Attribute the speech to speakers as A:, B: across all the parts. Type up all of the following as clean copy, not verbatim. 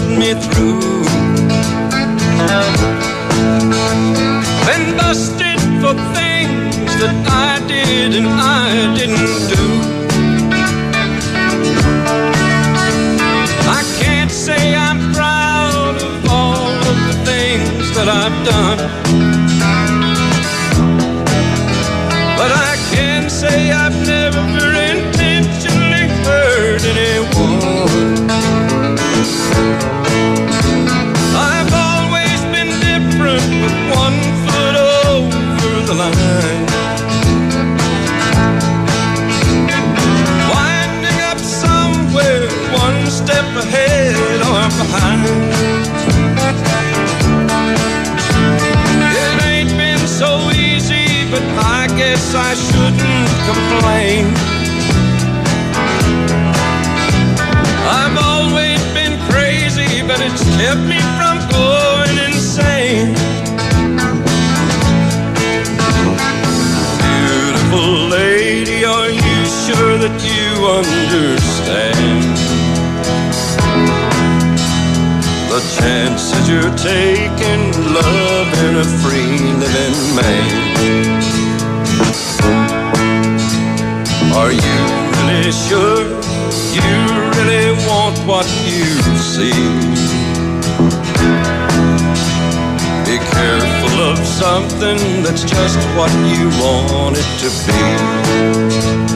A: me through. Been busted for things that I did and I didn't do. I can't say I'm proud of all of the things that I've done, but I can say I've never intentionally hurt anyone. I've always been different with 1 foot over the line, winding up somewhere 1 step ahead or behind. It ain't been so easy, but I guess I shouldn't complain. I've always been crazy, but it's kept me from going insane. Beautiful lady, are you sure that you understand the chances you're taking, loving a free living man? Are you really sure you really want what you see? Be careful of something that's just what you want it to be.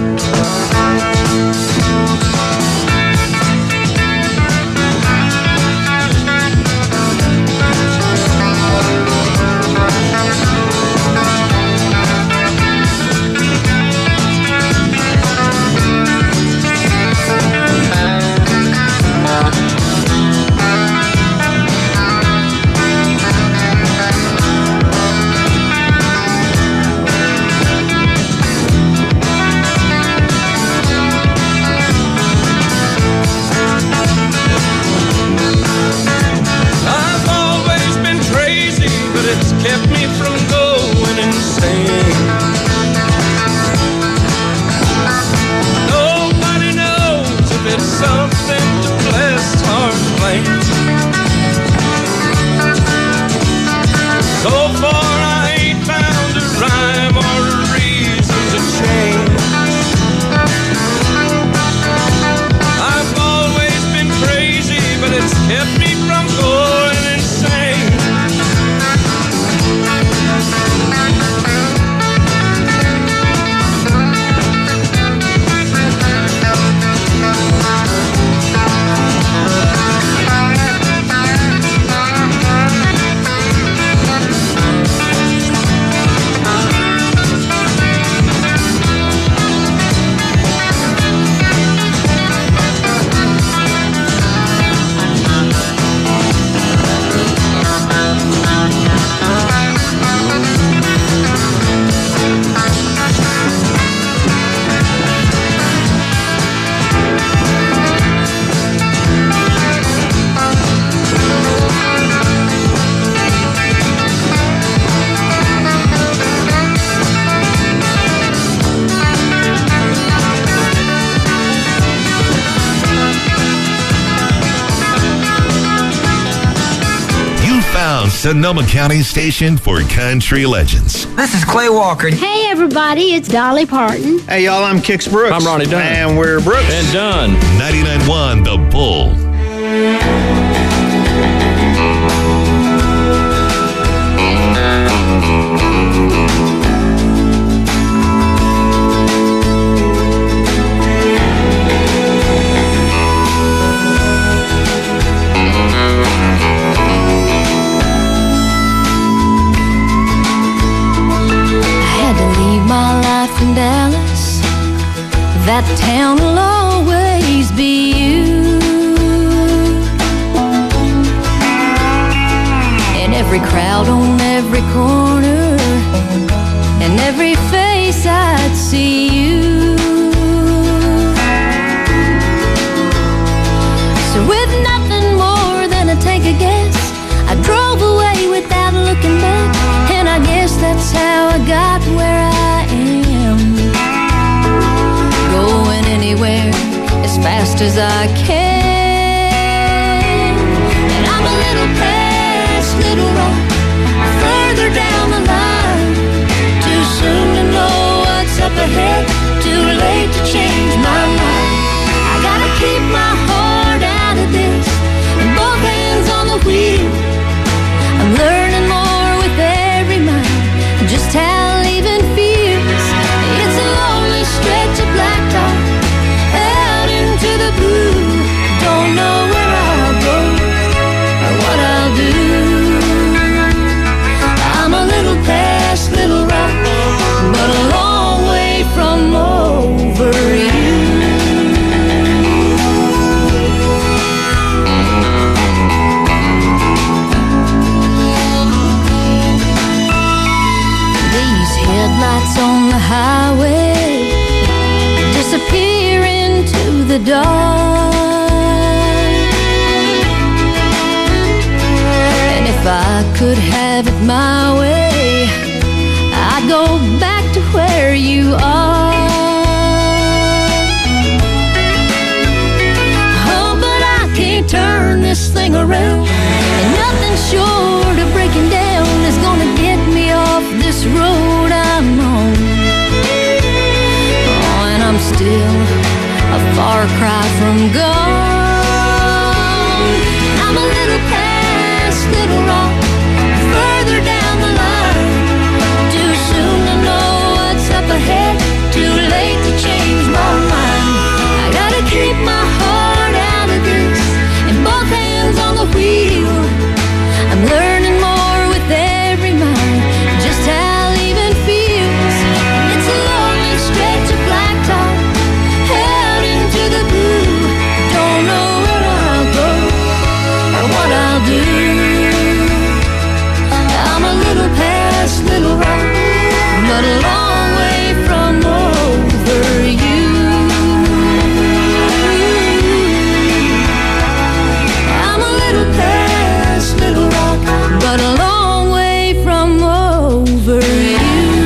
A: Kept me from going insane. Nobody knows if it's something to bless or blame. So far I ain't found a rhyme or a reason to change. I've always been crazy, but it's kept me from going insane.
B: Sonoma County station for country legends.
C: This is Clay Walker.
D: Hey, everybody, it's Dolly Parton.
E: Hey, y'all, I'm Kix Brooks.
F: I'm Ronnie Dunn.
E: And we're Brooks.
F: And Dunn.
B: 99.1 The Bull.
G: In Dallas, that town will always be you. In every crowd on every corner, and every face I'd see you. So with nothing more than a take a guess, I drove away without looking back, and I guess that's how I got where I am. Going anywhere as fast as I can. the dark. And if I could have it my way, I'd go back to where you are. Oh, but I can't turn this thing around, and nothing short of breaking down is gonna get me off this road I'm on. Oh, and I'm still a far cry from gone. I'm a little past Little Rock, further down the line. Too soon to know what's up ahead, too late to change my mind. I gotta keep my heart out of this and both hands on the wheel. I'm learning more with every mile, just how leaving feels. It's a lonely stretch of blacktop out into the blue. Don't know where I'll go or what I'll do. I'm a little past Little Rock, but a long way from over you. I'm a little past Little Rock, but a long way from over you.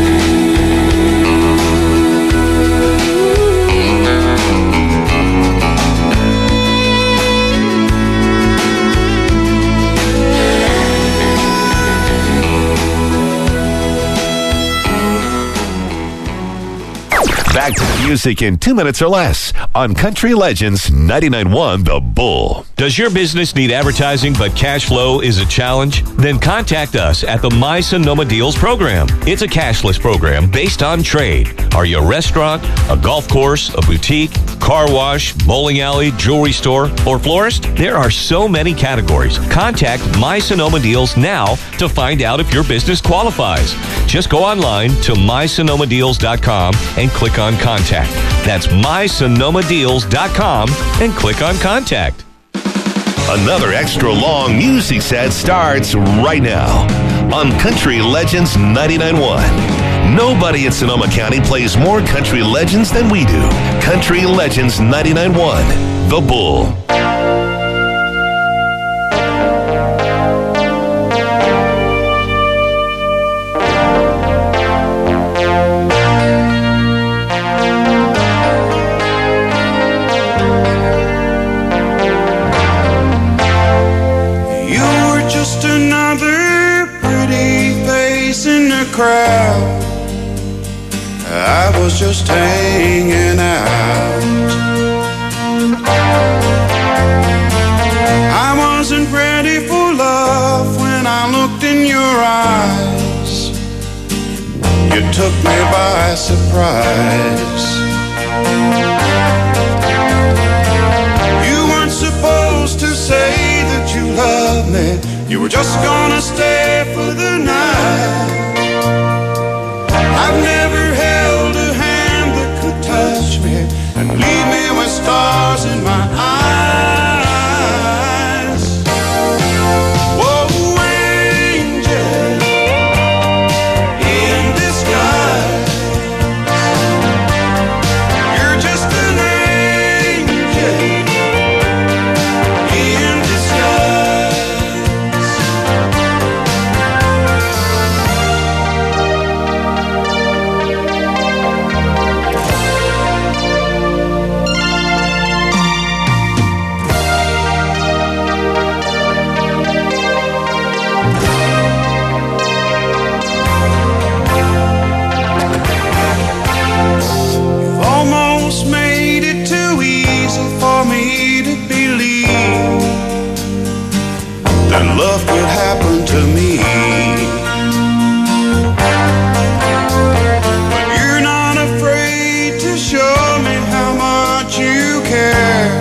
B: Back to the music in 2 minutes or less on Country Legends 99.1 The Bull.
C: Does your business need advertising but cash flow is a challenge? Then contact us at the My Sonoma Deals program. It's a cashless program based on trade. Are you a restaurant, a golf course, a boutique, car wash, bowling alley, jewelry store, or florist? There are so many categories. Contact My Sonoma Deals now to find out if your business qualifies. Just go online to mysonomadeals.com and click on Contact. That's mysonomadeals.com and click on Contact.
B: Another extra long music set starts right now on Country Legends 99.1. Nobody in Sonoma County plays more country legends than we do. Country Legends 99.1 The Bull.
F: Crowd, I was just hanging out. I wasn't ready for love when I looked in your eyes. You took me by surprise. You weren't supposed to say that you loved me. You were just gonna stay for the night. I've never held a hand that could touch me and leave me with stars in my eyes. Whoa, angel in disguise, you're just an angel in disguise. Love could happen to me, but you're not afraid to show me how much you care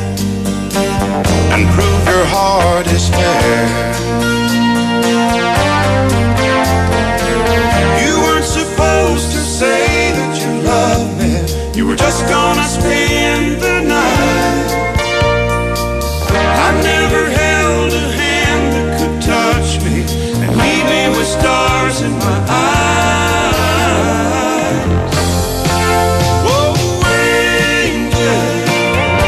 F: and prove your heart is fair. You weren't supposed to say that you love me. You were just gonna spend the night. I've never held a hand that could touch me and leave me with stars in my eyes. Whoa, angel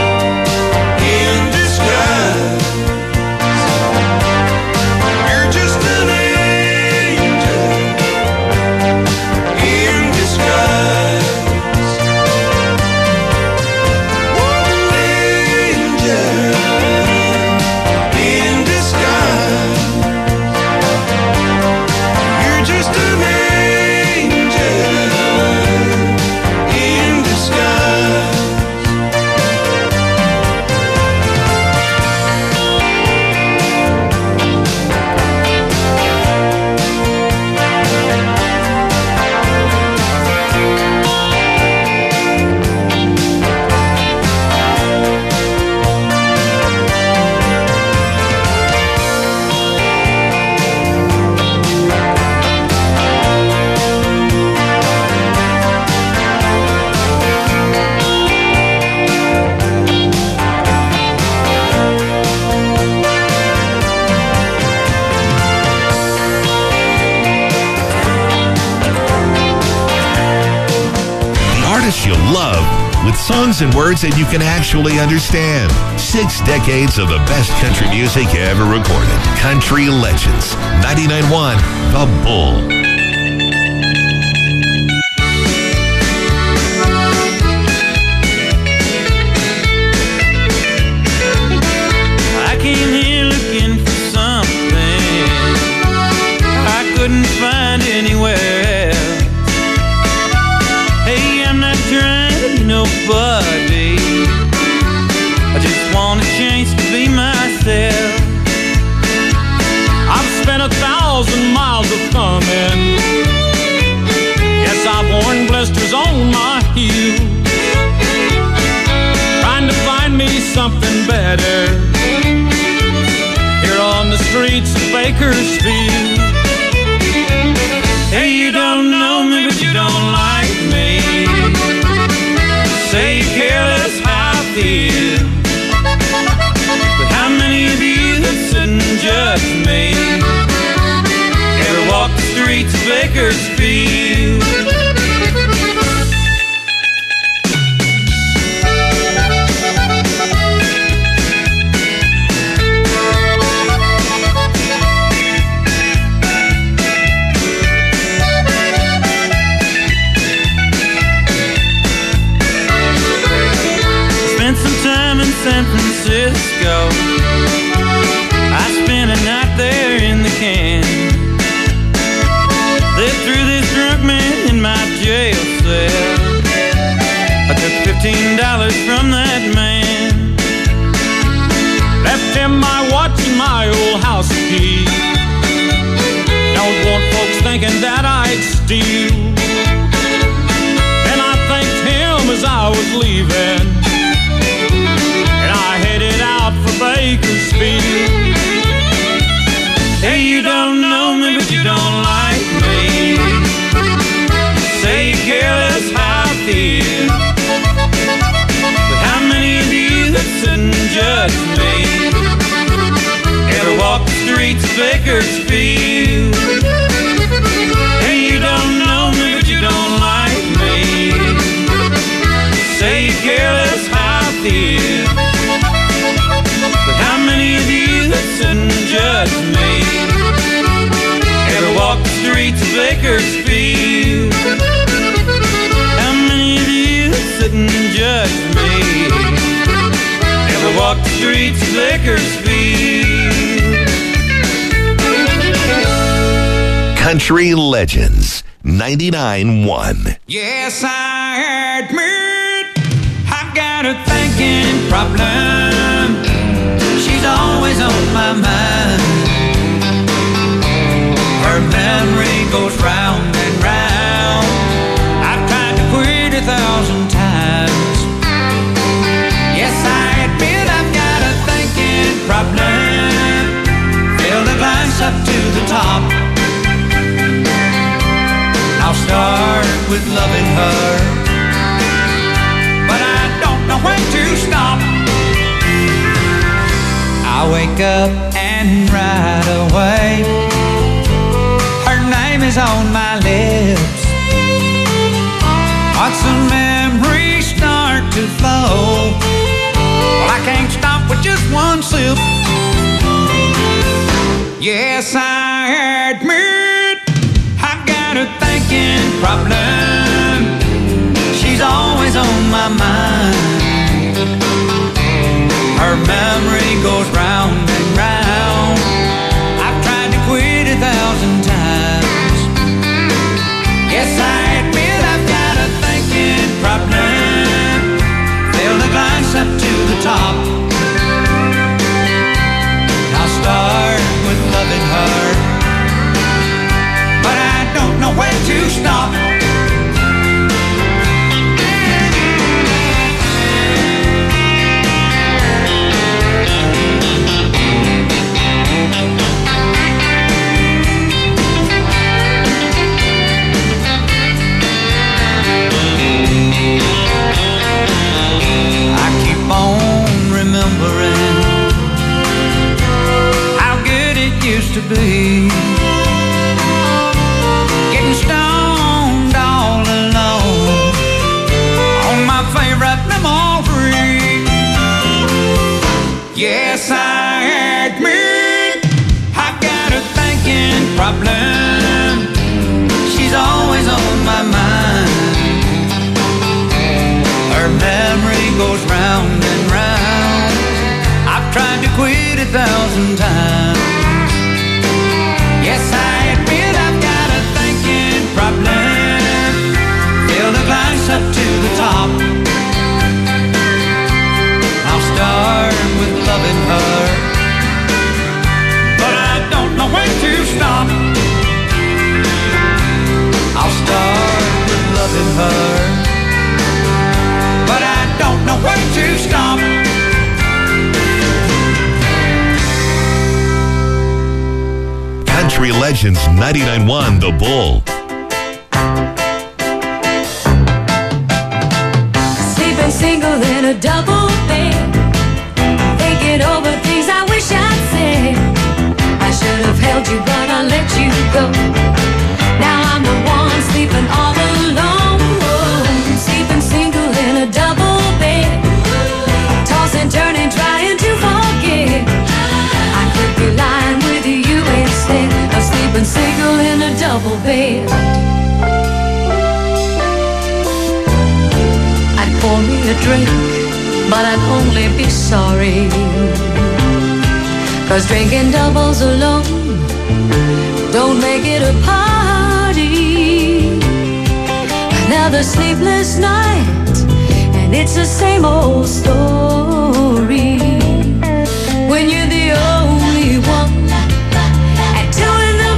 B: you love with songs and words that you can actually understand. 6 decades of the best country music ever recorded. Country Legends. 99.1 The Bull.
H: Couldn't find anywhere else. Hey, I'm not trying to be nobody. I just want a chance to be myself. I've spent 1,000 miles of thumbing. Yes, I've worn blisters on my heel, trying to find me something better here on the streets of Bakersfield. Hey, you don't know me, but you don't like me. Say you care less how I feel. But how many of you that sit and judge me ever walk the streets of Bakersfield? San Francisco, I spent a night there in the can. Lived through this drunk man in my jail cell. I took $15 from that man, left him my watch and my old house key. Don't want folks thinking that I'd steal. And I thanked him as I was leaving, headed out for Bakersfield. Hey, you don't know me, but you don't like me. Say you care less how I feel. But how many of you that sit and judge me ever walk the streets of Bakersfield? Hey, you don't know me, but you don't like me. Say you care less how I feel. But how many of you that sit and judge me ever walk the streets of Bakersfield? How many of you that sit and judge me ever walk the streets of Bakersfield?
B: Country Legends, 99.1.
H: Yes, I admit I've got a thinking problem. She's always on my mind. Her memory goes round and round. I've tried to quit 1,000 times. Yes, I admit I've got a thinking problem. Fill the glass up to the top. I'll start with loving her, but I don't know when to stop. I wake up and right away her name is on my lips. Watch the memories start to flow. Well, I can't stop with just one sip. Yes, I admit I've got a thinking problem. She's always on my mind. Her memory goes round and round. I've tried to quit 1,000 times. Yes, I admit I've got a thinking problem. Fill the glass up to the top. I'll start with loving her, but I don't know when to stop. I keep on remembering how good it used to be, getting stoned all alone
B: Country Legends 99.1 The Bull.
G: Sleeping single in a double bed, thinking over things I wish I'd said. I should have held you, but I let you go. Now I'm the one sleeping all alone. Sleeping single in a double bed, tossing, turning, trying to forget. I could be lying with you instead of sleeping single in a double bed. I'd pour me a drink, but I'd only be sorry, 'cause drinking doubles alone don't make it a party. Another sleepless night, and it's the same old story. When you're the only one at 2 in the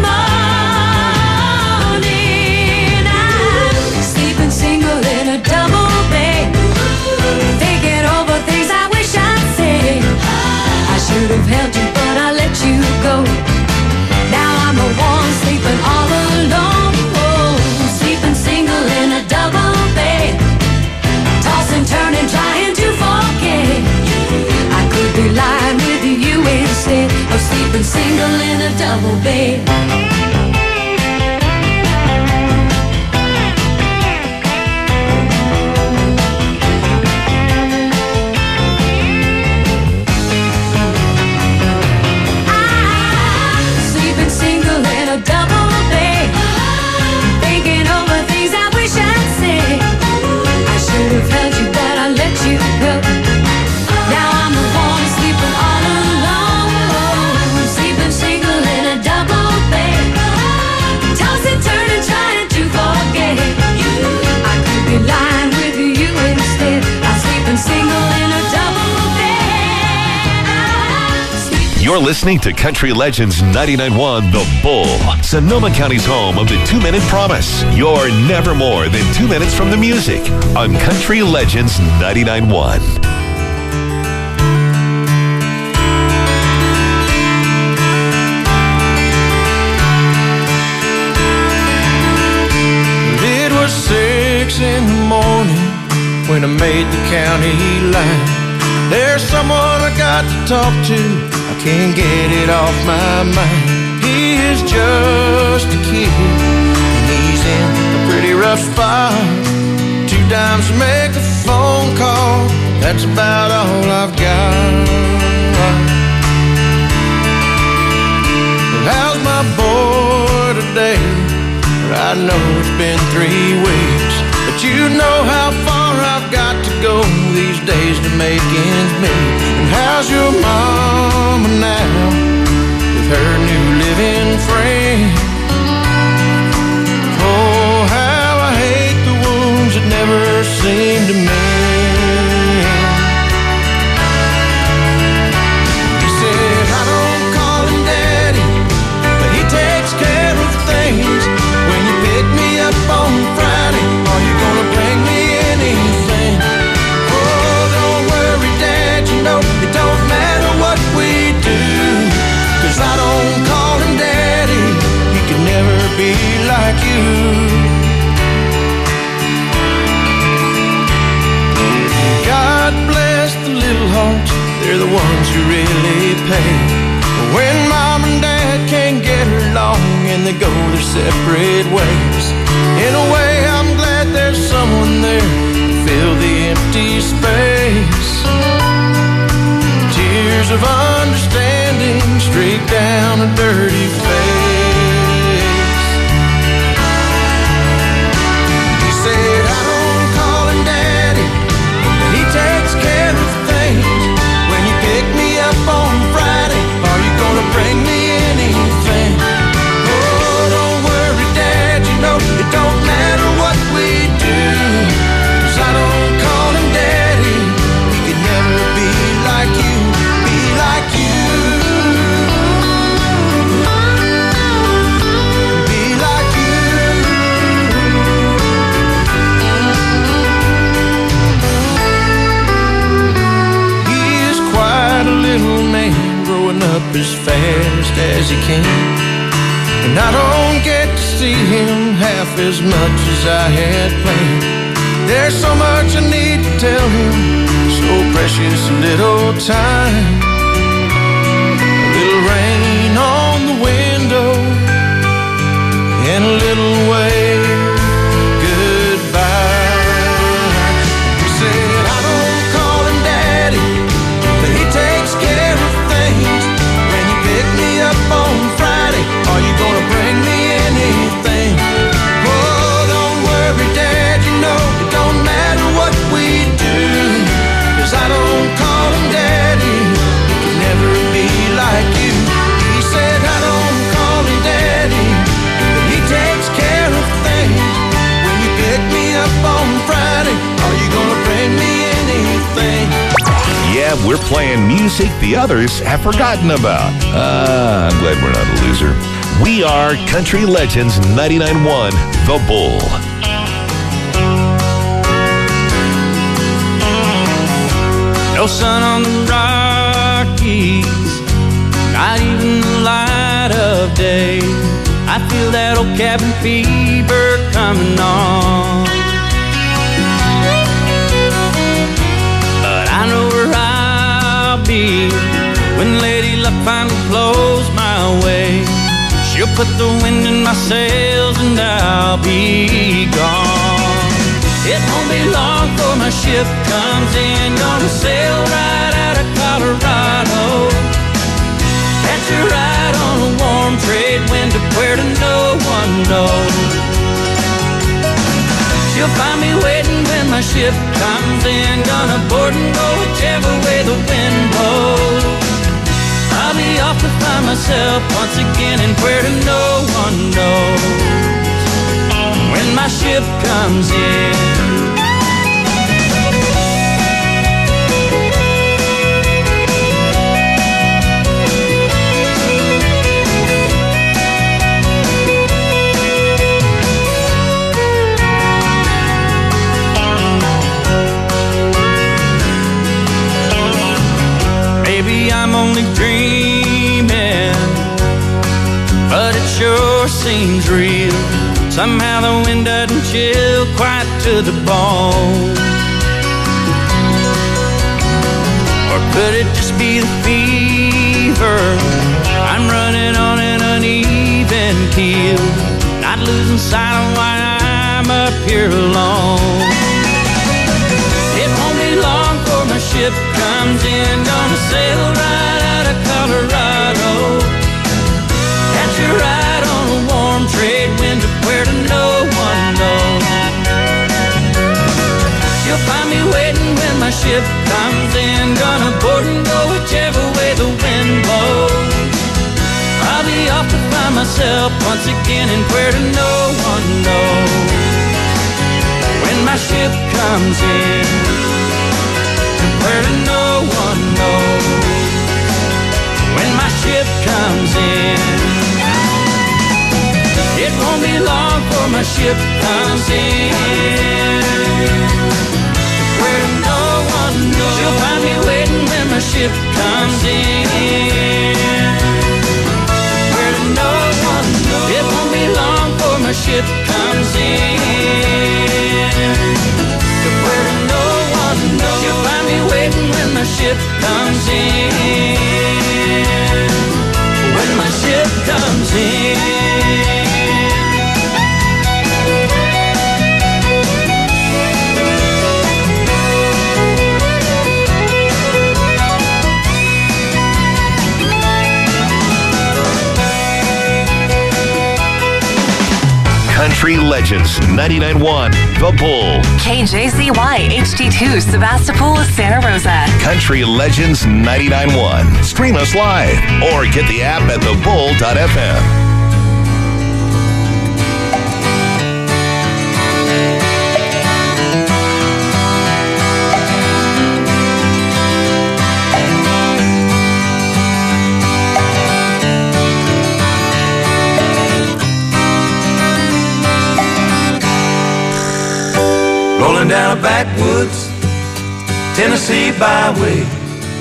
G: morning, I'm sleeping single in a double bed, thinking over things I wish I'd said. I should have held you, but I let you go. Now I'm the one sleeping all alone. Sleeping single in a double bed, tossing, turning, trying to forget. I could be lying with you instead of sleeping single in a double bed. Sleeping single in a double bed, thinking over things I wish I'd said. I should have held you, but I let you go. Now I'm the one sleeping all alone. Sleeping single in a double bed, tossing, turning, trying to forget. I could be lying with you instead. I'm sleeping single in a double bed.
B: You're listening to Country Legends 99.1 The Bull, Sonoma County's home of the 2-Minute Promise. You're never more than 2 minutes from the music on Country Legends 99.1.
E: It was 6 in the morning when I made the county line. There's someone I got to talk to, I can't get it off my mind. He is just a kid, and he's in a pretty rough spot. 2 dimes to make a phone call, that's about all I've got. Well, how's my boy today? I know it's been 3 weeks, but you know how far I've got to go these days to make ends meet. And how's your mama now with her new living friend? Oh, how I hate the wounds that never seem to mend. He said, I don't call him daddy, but he takes care of things. When you pick me up on Friday, are you gonna bring me anything? Oh, don't worry, Dad, you know it don't matter what we do, 'cause I don't call him daddy, he can never be like you. God bless the little hearts, they're the ones who really pay. When Mom and Dad can't get along and they go their separate ways, in a way I'm glad there's someone there to fill the empty space. Tears of understanding streak down a dirty face. He said, I don't call him daddy, but he takes care of things. When you pick me up on Friday, are you gonna bring me anything? Oh, don't worry, Dad, you know it don't matter what we do, 'cause I don't call him daddy, he can never be like you, be like you. Be like you. He is quite a little man, growing up as fast as he can. and I don't get to see him half as much as I had planned. There's so much I need to tell him, so precious little time. A little rain on the window and a little wave goodbye. He said, I don't call him daddy, but he takes care of things. When you pick me up on Friday, are you gonna bring me anything? Oh, don't worry, Dad, you know it don't matter what we do, 'cause I don't call him daddy, he can never be like you. He said, I don't call him daddy, but he takes care of things. When you pick me up on Friday, are you gonna bring me anything?
B: Yeah, we're playing music the others have forgotten about. I'm glad we're not a loser. We are Country Legends 99.1, The Bull.
H: No sun on the Rockies, not even the light of day. I feel that old cabin fever coming on, but I know where I'll be when Lady Luck finally blows my way. She'll put the wind in my sails and I'll be gone. It won't be long before my ship comes in, gonna sail right out of Colorado, catch a ride on a warm trade wind to where no one knows. She'll find me waiting when my ship comes in, gonna board and go whichever way the wind blows. I'll be off to find myself once again in where no one knows when my ship comes in. Maybe I'm only dreaming, but it sure seems real. Somehow the wind doesn't chill quite to the bone. Or could it just be the fever? I'm running on an uneven keel, not losing sight of why I'm up here alone. It won't be long before my ship comes in, gonna sail right out of Colorado, catch a ride on a warm trade wind to where no one knows. She'll find me waiting when my ship comes in, gonna board and go whichever way the wind blows. I'll be off to find myself once again in where no one knows when my ship comes in, and where no one knows when my ship comes in. It won't be long before my ship comes in, where no one knows. She'll find me waiting when my ship comes in, where no one knows. It won't be long before my ship comes in, where no one knows. She'll find me waiting when my ship comes in, when my ship comes in.
B: Country Legends 99.1, The Bull.
I: KJZY HD2 Sebastopol, Santa Rosa.
B: Country Legends 99.1. Stream us live or get the app at thebull.fm.
E: Rolling down a backwoods Tennessee byway,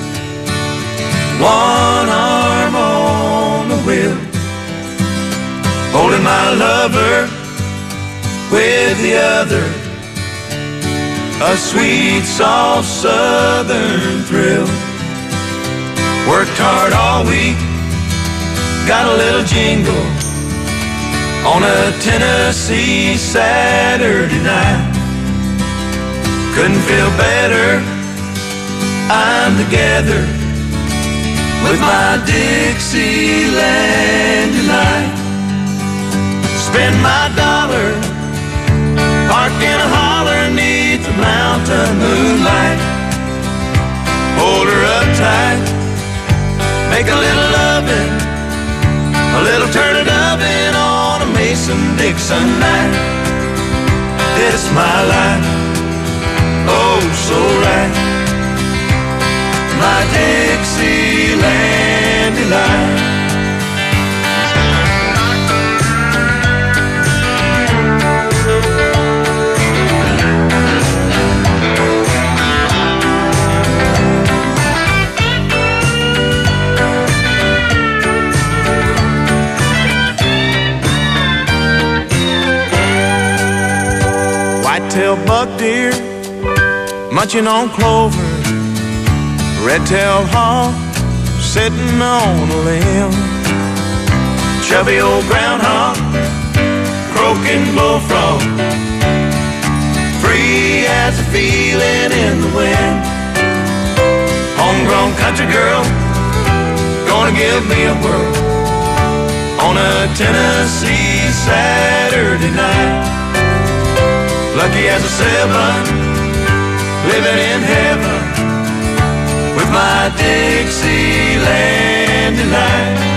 E: one arm on the wheel, with my lover, with the other. A sweet, soft southern thrill. Worked hard all week, got a little jingle on a Tennessee Saturday night. Couldn't feel better, I'm together with my Dixieland tonight. Spend my dollar, park in a holler neath the mountain moonlight. Hold her up tight, make a little loving, a little turning oven on a Mason-Dixon night. This my life, oh so right, my Dixieland delight. White-tailed buck deer munching on clover, red-tailed hawk sitting on a limb, chubby old groundhog croaking bullfrog, free as a feeling in the wind. Homegrown country girl gonna give me a whirl on a Tennessee Saturday night. Lucky as a seven, living in heaven with my Dixieland delight.